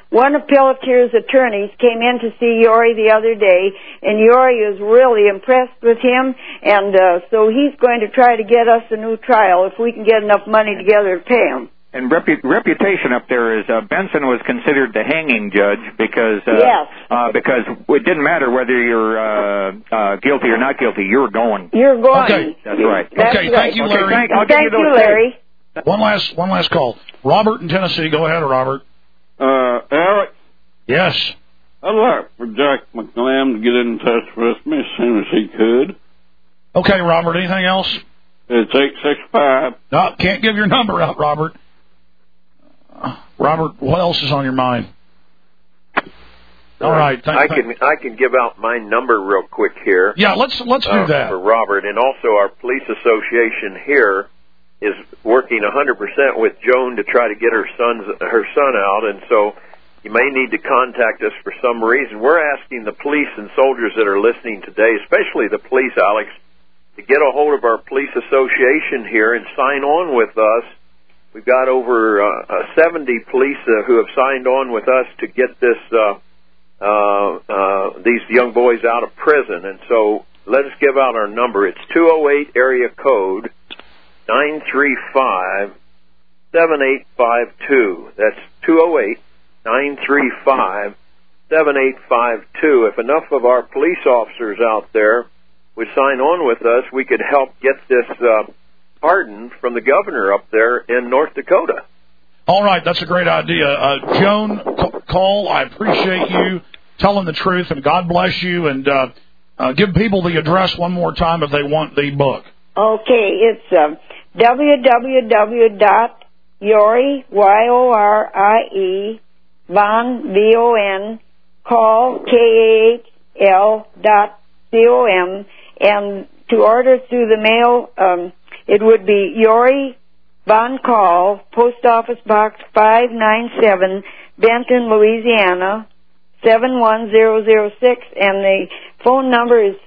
one of Pelletier's attorneys came in to see Yori the other day, and Yori is really impressed with him, and so he's going to try to get us a new trial if we can get enough money together to pay him. And reputation up there is Benson was considered the hanging judge because because it didn't matter whether you're guilty or not guilty. You're going. You're going. Okay. That's right. That's okay. right. Thank you, Larry. Thank you, Larry. One last call. Robert in Tennessee. Go ahead, Robert. Alex. Yes. I'd like for Jack McLam to get in touch with me as soon as he could. Okay, Robert. Anything else? It's 865. No, can't give your number out, Robert. Robert, what else is on your mind? All right. I can give out my number real quick here. Yeah, let's do that for Robert, and also our police association here is working 100% with Joan to try to get her son out, and so you may need to contact us for some reason. We're asking the police and soldiers that are listening today, especially the police, Alex, to get a hold of our police association here and sign on with us. We've got over 70 police who have signed on with us to get this these young boys out of prison. And so let us give out our number. It's 208 area code 935-7852. That's 208-935-7852. If enough of our police officers out there would sign on with us, we could help get this pardon from the governor up there in North Dakota. All right, that's a great idea. Joan Cole, I appreciate you telling the truth, and God bless you, and give people the address one more time if they want the book. Okay, it's www.Yori, Y-O-R-I-E, Von, V-O-N, call, K-A-H-L.com, and to order through the mail, it would be Yori Von Call, Post Office Box 597, Benton, Louisiana, 71006, and the phone number is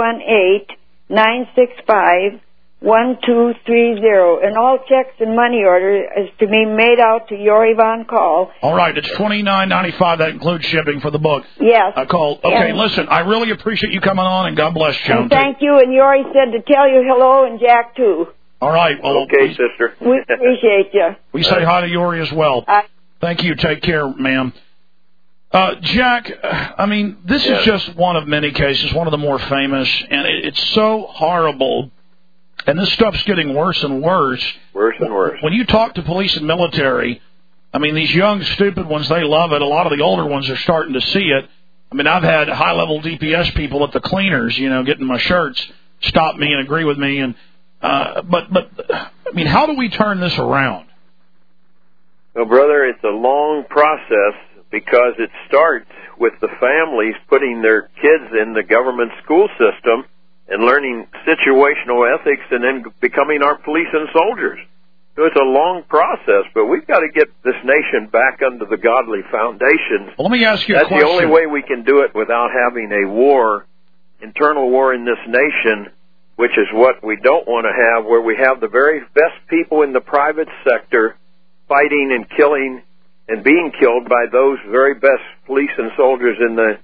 318-965-1230. And all checks and money order is to be made out to Yori Von Call. All right, it's $29.95. That includes shipping for the book. Yes. Call. Okay, listen, I really appreciate you coming on, and God bless you. And thank you, and Yori said to tell you hello, and Jack too. All right. Well, okay, sister. We appreciate you. We say hi to Yori as well. Thank you. Take care, ma'am. Jack, I mean, this is just one of many cases, one of the more famous, and it's so horrible. And this stuff's getting worse and worse. Worse and worse. When you talk to police and military, I mean, these young, stupid ones, they love it. A lot of the older ones are starting to see it. I mean, I've had high-level DPS people at the cleaners, getting my shirts, stop me and agree with me. And but I mean, how do we turn this around? Well, brother, it's a long process because it starts with the families putting their kids in the government school system and learning situational ethics and then becoming our police and soldiers. So it's a long process, but we've got to get this nation back under the godly foundations. Well, let me ask you a question. That's the only way we can do it without having a war, internal war in this nation, which is what we don't want to have, where we have the very best people in the private sector fighting and killing and being killed by those very best police and soldiers in the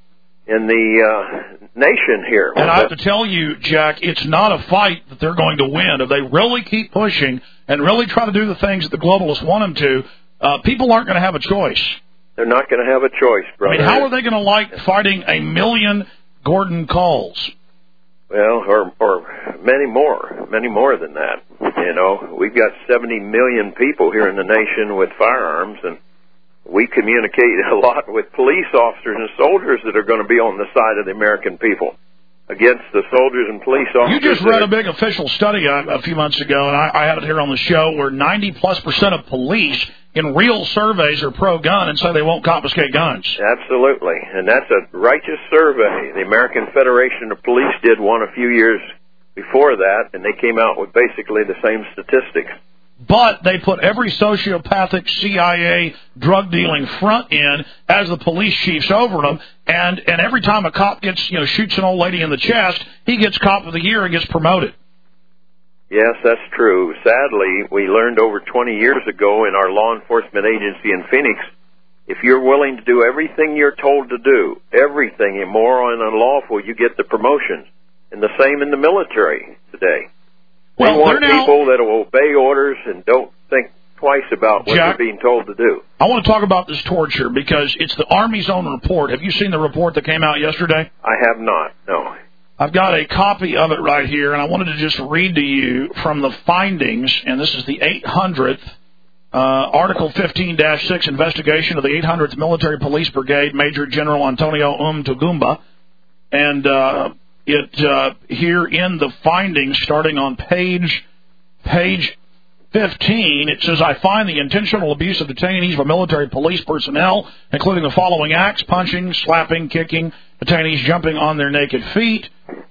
nation here. And I have to tell you, Jack, it's not a fight that they're going to win. If they really keep pushing and really try to do the things that the globalists want them to, people aren't going to have a choice. They're not going to have a choice, brother. I mean, how are they going to like fighting 1 million Gordon Calls? Well, or many more than that. We've got 70 million people here in the nation with firearms, and we communicate a lot with police officers and soldiers that are going to be on the side of the American people against the soldiers and police officers. You just read a big official study a few months ago, and I had it here on the show, where 90+% of police in real surveys are pro-gun and say they won't confiscate guns. Absolutely, and that's a righteous survey. The American Federation of Police did one a few years before that, and they came out with basically the same statistics. But they put every sociopathic CIA drug dealing front in as the police chiefs over them, and every time a cop gets shoots an old lady in the chest, he gets Cop of the Year and gets promoted. Yes, that's true. Sadly, we learned over 20 years ago in our law enforcement agency in Phoenix if you're willing to do everything you're told to do, everything immoral and unlawful, you get the promotions. And the same in the military today. Well, we want people that will obey orders and don't think twice about what they're being told to do. I want to talk about this torture because it's the Army's own report. Have you seen the report that came out yesterday? I have not, no. I've got a copy of it right here, and I wanted to just read to you from the findings, and this is the 800th Article 15-6 investigation of the 800th Military Police Brigade, Major General Antonio Tugumba. And it here in the findings, starting on page 15, it says, I find the intentional abuse of detainees by military police personnel, including the following acts: punching, slapping, kicking, detainees jumping on their naked feet,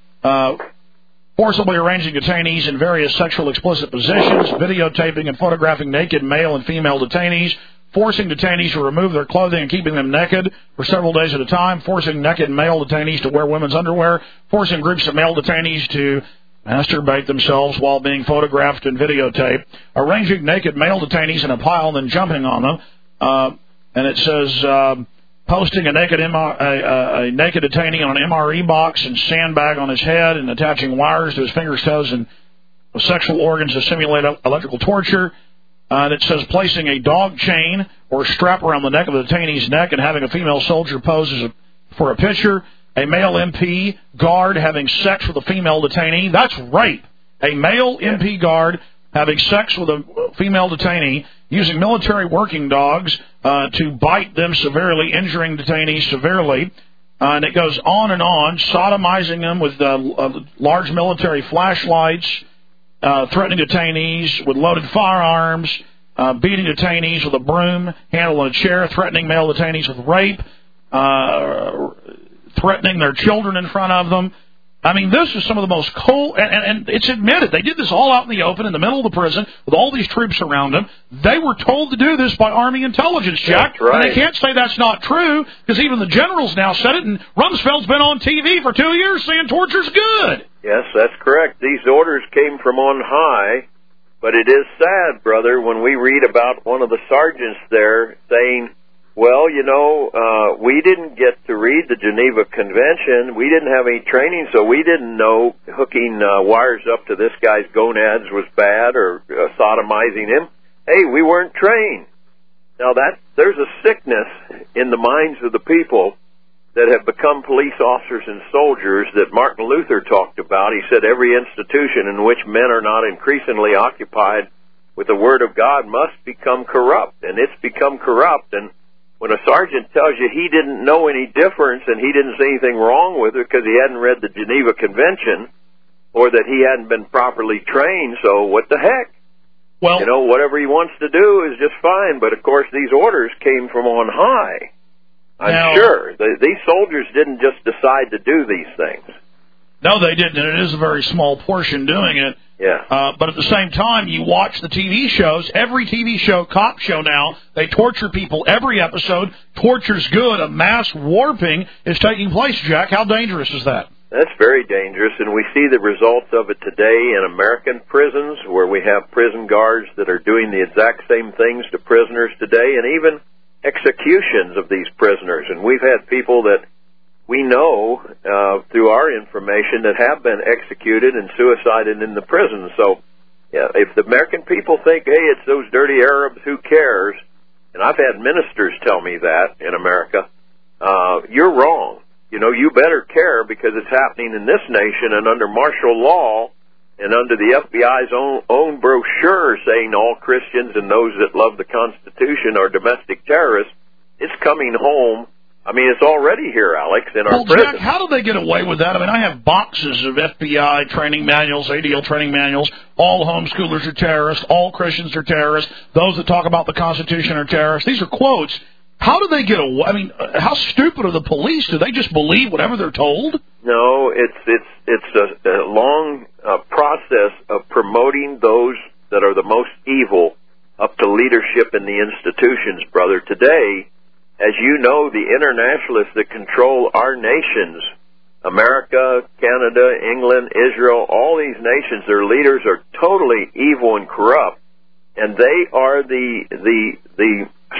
forcibly arranging detainees in various sexual explicit positions, videotaping and photographing naked male and female detainees, forcing detainees to remove their clothing and keeping them naked for several days at a time, forcing naked male detainees to wear women's underwear, forcing groups of male detainees to masturbate themselves while being photographed and videotaped, arranging naked male detainees in a pile and then jumping on them. And it says posting a naked detainee on an MRE box and sandbag on his head and attaching wires to his fingers, toes, and sexual organs to simulate electrical torture. And it says placing a dog chain or strap around the neck of the detainee's neck and having a female soldier pose for a picture. A male MP guard having sex with a female detainee. That's rape. A male MP guard having sex with a female detainee, using military working dogs to bite them severely, injuring detainees severely. And it goes on and on, sodomizing them with large military flashlights, threatening detainees with loaded firearms, beating detainees with a broom handle and a chair, threatening male detainees with rape, threatening their children in front of them. I mean, this is some of the most cold, and it's admitted. They did this all out in the open, in the middle of the prison, with all these troops around them. They were told to do this by Army intelligence, Jack. That's right. And they can't say that's not true, because even the generals now said it, and Rumsfeld's been on TV for 2 years saying torture's good. Yes, that's correct. These orders came from on high, but it is sad, brother, when we read about one of the sergeants there saying, well, you know, we didn't get to read the Geneva Convention. We didn't have any training, so we didn't know hooking wires up to this guy's gonads was bad, or sodomizing him. Hey, we weren't trained. Now, there's a sickness in the minds of the people that have become police officers and soldiers that Martin Luther talked about. He said every institution in which men are not increasingly occupied with the Word of God must become corrupt, and it's become corrupt. And when a sergeant tells you he didn't know any difference and he didn't see anything wrong with it because he hadn't read the Geneva Convention or that he hadn't been properly trained, so what the heck? Well, you know, whatever he wants to do is just fine, but of course these orders came from on high. I'm sure. These soldiers didn't just decide to do these things. No, they didn't, and it is a very small portion doing it. Yeah. But at the same time, you watch the TV shows. Every TV show, cop show now, they torture people every episode. Torture's good. A mass warping is taking place, Jack. How dangerous is that? That's very dangerous, and we see the results of it today in American prisons, where we have prison guards that are doing the exact same things to prisoners today, and even executions of these prisoners. And we've had people that we know through our information that have been executed and suicided in the prison. So, yeah, if the American people think, hey, it's those dirty Arabs, who cares? And I've had ministers tell me that in America. You're wrong. You know, you better care, because it's happening in this nation, and under martial law and under the FBI's own brochure saying all Christians and those that love the Constitution are domestic terrorists. It's coming home. I mean, it's already here, Alex, in our prison. Jack, how do they get away with that? I mean, I have boxes of FBI training manuals, ADL training manuals. All homeschoolers are terrorists. All Christians are terrorists. Those that talk about the Constitution are terrorists. These are quotes. How do they get away? I mean, how stupid are the police? Do they just believe whatever they're told? No, it's a long process of promoting those that are the most evil up to leadership in the institutions, brother. Today, as you know, the internationalists that control our nations, America, Canada, England, Israel, all these nations, their leaders are totally evil and corrupt, and they are the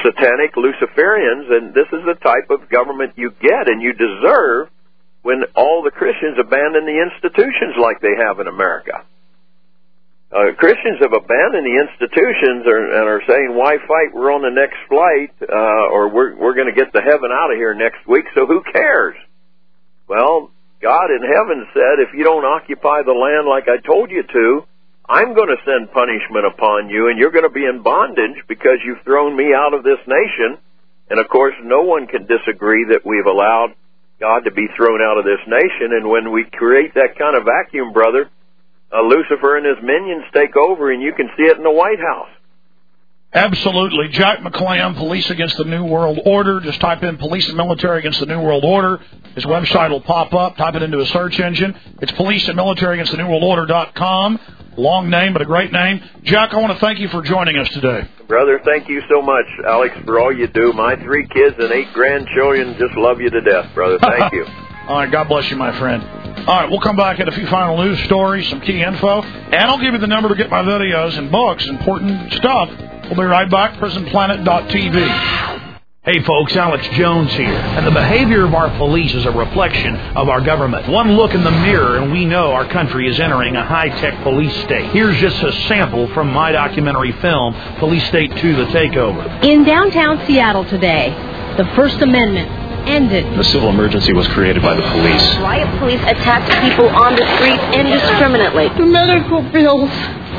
satanic Luciferians, and this is the type of government you get and you deserve when all the Christians abandon the institutions like they have in America. Christians have abandoned the institutions and are saying, why fight? We're on the next flight, or we're going to get to heaven out of here next week, so who cares? Well, God in heaven said, if you don't occupy the land like I told you to, I'm going to send punishment upon you, and you're going to be in bondage because you've thrown me out of this nation. And, of course, no one can disagree that we've allowed God to be thrown out of this nation. And when we create that kind of vacuum, brother, Lucifer and his minions take over, and you can see it in the White House. Absolutely. Jack McClam, Police Against the New World Order. Just type in Police and Military Against the New World Order. His website will pop up. Type it into a search engine. It's policeandmilitaryagainsttheNewWorldOrder.com. Long name, but a great name. Jack, I want to thank you for joining us today. Brother, thank you so much, Alex, for all you do. My 3 kids and 8 grandchildren just love you to death, brother. Thank you. All right, God bless you, my friend. All right, we'll come back at a few final news stories, some key info, and I'll give you the number to get my videos and books, important stuff. We'll be right back, prisonplanet.tv. Hey folks, Alex Jones here, and the behavior of our police is a reflection of our government. One look in the mirror and we know our country is entering a high-tech police state. Here's just a sample from my documentary film, Police State 2: The Takeover. In downtown Seattle today, the First Amendment ended. The civil emergency was created by the police. Riot police attacked people on the streets indiscriminately. The medical bills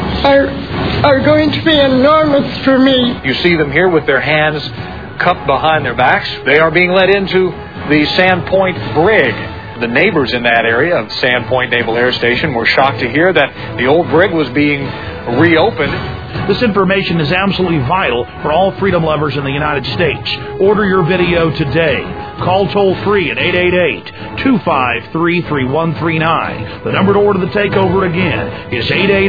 are going to be enormous for me. You see them here with their hands cupped behind their backs. They are being led into the Sandpoint brig. The neighbors in that area of Sandpoint Naval Air Station were shocked to hear that the old brig was being reopened. This information is absolutely vital for all freedom lovers in the United States. Order your video today. Call toll-free at 888-253-3139. The number to order the takeover again is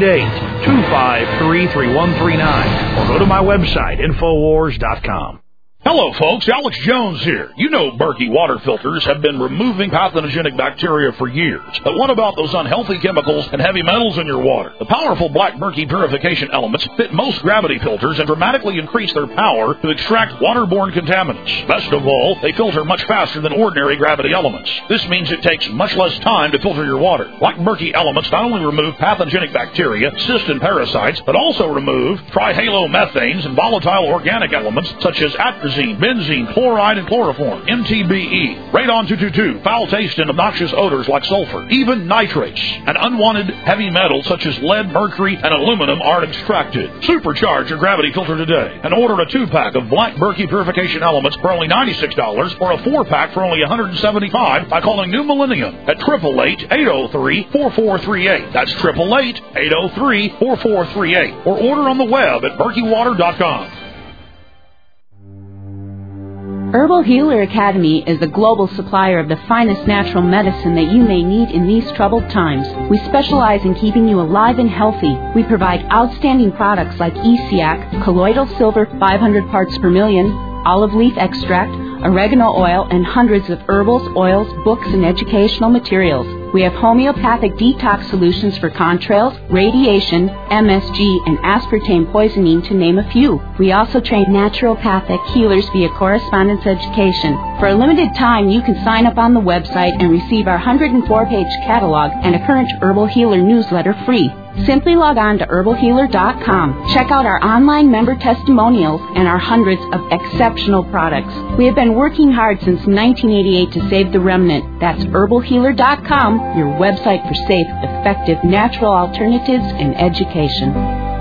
888-253-3139. Or go to my website, Infowars.com. Hello, folks. Alex Jones here. You know Berkey water filters have been removing pathogenic bacteria for years. But what about those unhealthy chemicals and heavy metals in your water? The powerful Black Berkey purification elements fit most gravity filters and dramatically increase their power to extract waterborne contaminants. Best of all, they filter much faster than ordinary gravity elements. This means it takes much less time to filter your water. Black Berkey elements not only remove pathogenic bacteria, cysts, and parasites, but also remove trihalomethanes and volatile organic elements such as atrazine, benzene, chloride, and chloroform, MTBE, radon-222, foul taste and obnoxious odors like sulfur, even nitrates, and unwanted heavy metals such as lead, mercury, and aluminum are extracted. Supercharge your gravity filter today and order a 2-pack of Black Berkey purification elements for only $96 or a 4-pack for only $175 by calling New Millennium at 888-803-4438. That's 888-803-4438. Or order on the web at berkeywater.com. Herbal Healer Academy is the global supplier of the finest natural medicine that you may need in these troubled times. We specialize in keeping you alive and healthy. We provide outstanding products like ESIAC, colloidal silver 500 parts per million, olive leaf extract, oregano oil, and hundreds of herbals, oils, books, and educational materials. We have homeopathic detox solutions for contrails, radiation, MSG, and aspartame poisoning, to name a few. We also train naturopathic healers via correspondence education. For a limited time, you can sign up on the website and receive our 104-page catalog and a current Herbal Healer newsletter free. Simply log on to herbalhealer.com. Check out our online member testimonials and our hundreds of exceptional products. We have been working hard since 1988 to save the remnant. That's herbalhealer.com, your website for safe, effective, natural alternatives and education.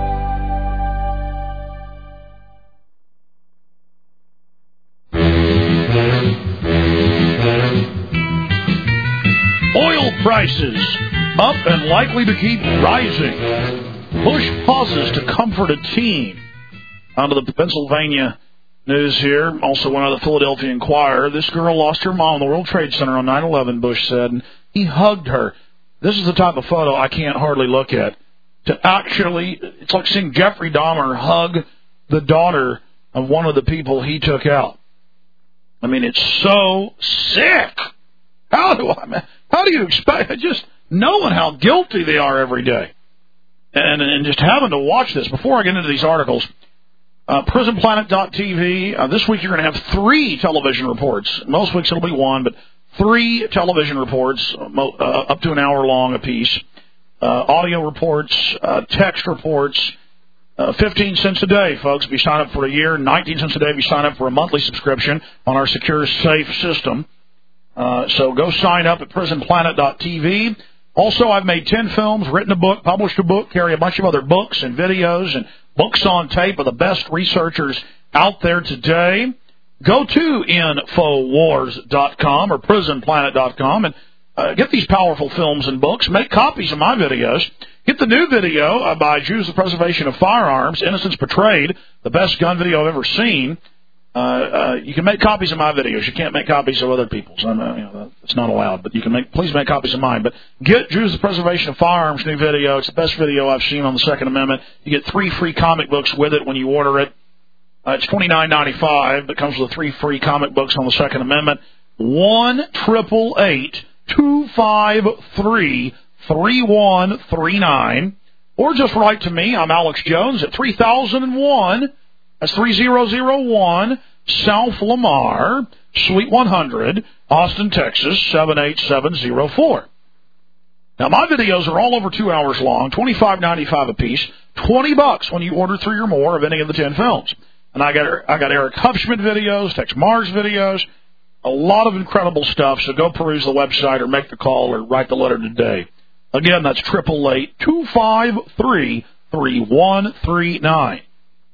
Oil prices up and likely to keep rising. Bush pauses to comfort a teen. On to the Pennsylvania news here. Also one out of the Philadelphia Inquirer. This girl lost her mom in the World Trade Center on 9/11, Bush said, and he hugged her. This is the type of photo I can't hardly look at. To actually, it's like seeing Jeffrey Dahmer hug the daughter of one of the people he took out. I mean, it's so sick. How do you expect, just knowing how guilty they are every day, and just having to watch this. Before I get into these articles, PrisonPlanet.tv. This week you're going to have 3 television reports. Most weeks it'll be 1, but 3 television reports, up to an hour long apiece. Audio reports, text reports, 15 cents a day, folks, if you sign up for a year, 19 cents a day if you sign up for a monthly subscription on our secure, safe system. So go sign up at PrisonPlanet.tv. Also, I've made 10 films, written a book, published a book, carry a bunch of other books and videos and books on tape of the best researchers out there today. Go to Infowars.com or PrisonPlanet.com and get these powerful films and books. Make copies of my videos. Get the new video by Jews, the Preservation of Firearms, Innocence Portrayed, the best gun video I've ever seen. You can make copies of my videos. You can't make copies of other people's. It's not allowed, but you can please make copies of mine. But get Jews, the Preservation of Firearms new video. It's the best video I've seen on the Second Amendment. You get 3 free comic books with it when you order it. It's $29.95, but comes with 3 free comic books on the Second Amendment. 1-888-253-3139. Or just write to me. I'm Alex Jones at 3001. That's 3001 South Lamar, Suite 100, Austin, Texas, 78704. Now, my videos are all over 2 hours long, $25.95 a piece, $20 when you order 3 or more of any of the 10 films. And I got Eric Hupschmidt videos, Tex Mars videos, a lot of incredible stuff. So go peruse the website or make the call or write the letter today. Again, that's 888-253-3139.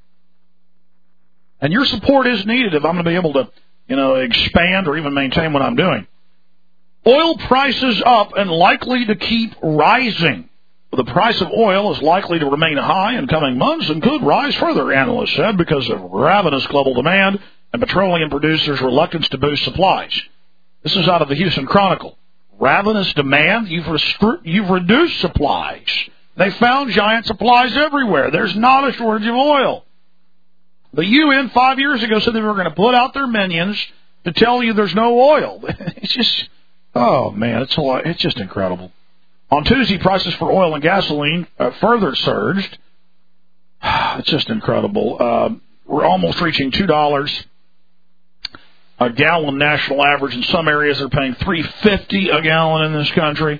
And your support is needed if I'm going to be able to, expand or even maintain what I'm doing. Oil prices up and likely to keep rising. The price of oil is likely to remain high in coming months and could rise further, analysts said, because of ravenous global demand and petroleum producers' reluctance to boost supplies. This is out of the Houston Chronicle. Ravenous demand? You've reduced supplies. They found giant supplies everywhere. There's not a shortage of oil. The UN 5 years ago said they were going to put out their minions to tell you there's no oil. It's just, oh man, it's just incredible. On Tuesday, prices for oil and gasoline further surged. It's just incredible. We're almost reaching $2 a gallon national average. In some areas, they're paying $3.50 a gallon in this country.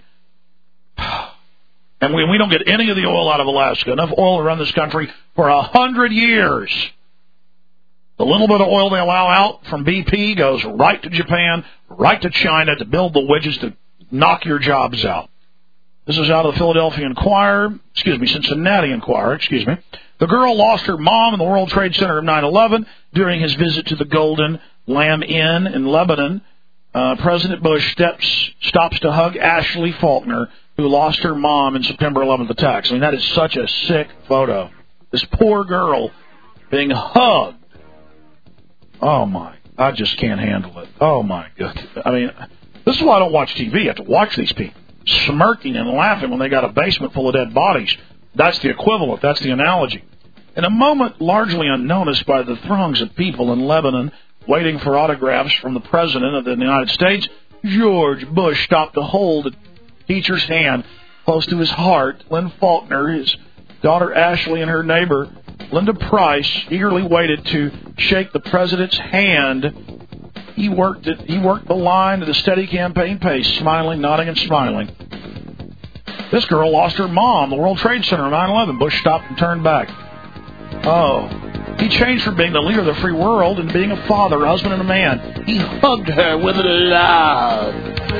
And we don't get any of the oil out of Alaska. Enough oil to run this country for 100 years. The little bit of oil they allow out from BP goes right to Japan, right to China to build the widgets to knock your jobs out. This is out of the Cincinnati Enquirer. The girl lost her mom in the World Trade Center of 9/11 during his visit to the Golden Lamb Inn in Lebanon. President Bush stops to hug Ashley Faulkner, who lost her mom in September 11th attacks. I mean, that is such a sick photo. This poor girl being hugged. Oh, my. I just can't handle it. Oh, my God. I mean, this is why I don't watch TV. You have to watch these people smirking and laughing when they got a basement full of dead bodies. That's the equivalent. That's the analogy. In a moment largely unnoticed by the throngs of people in Lebanon waiting for autographs from the President of the United States, George Bush stopped to hold a teacher's hand close to his heart. Lynn Faulkner, his daughter Ashley, and her neighbor Linda Price eagerly waited to shake the President's hand. He worked the line at a steady campaign pace, smiling, nodding, and smiling. This girl lost her mom, the World Trade Center on 9/11. Bush stopped and turned back. Oh, he changed from being the leader of the free world into being a father, a husband, and a man. He hugged her with love.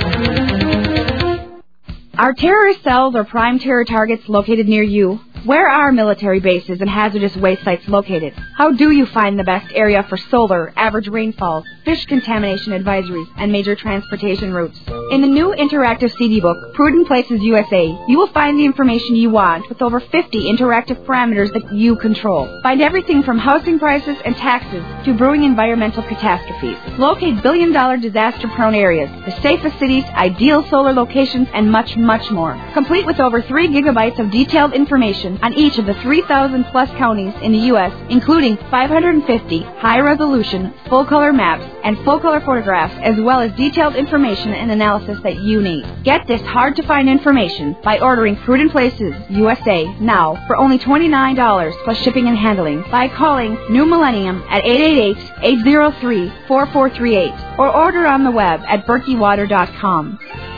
Are terrorist cells or prime terror targets located near you? Where are military bases and hazardous waste sites located? How do you find the best area for solar, average rainfalls, fish contamination advisories, and major transportation routes? In the new interactive CD book, Prudent Places USA, you will find the information you want with over 50 interactive parameters that you control. Find everything from housing prices and taxes to brewing environmental catastrophes. Locate billion-dollar disaster-prone areas, the safest cities, ideal solar locations, and much, much more. Complete with over 3 gigabytes of detailed information information on each of the 3,000-plus counties in the U.S., including 550 high-resolution, full-color maps and full-color photographs, as well as detailed information and analysis that you need. Get this hard-to-find information by ordering Fruit and Places USA now for only $29 plus shipping and handling by calling New Millennium at 888-803-4438 or order on the web at berkeywater.com.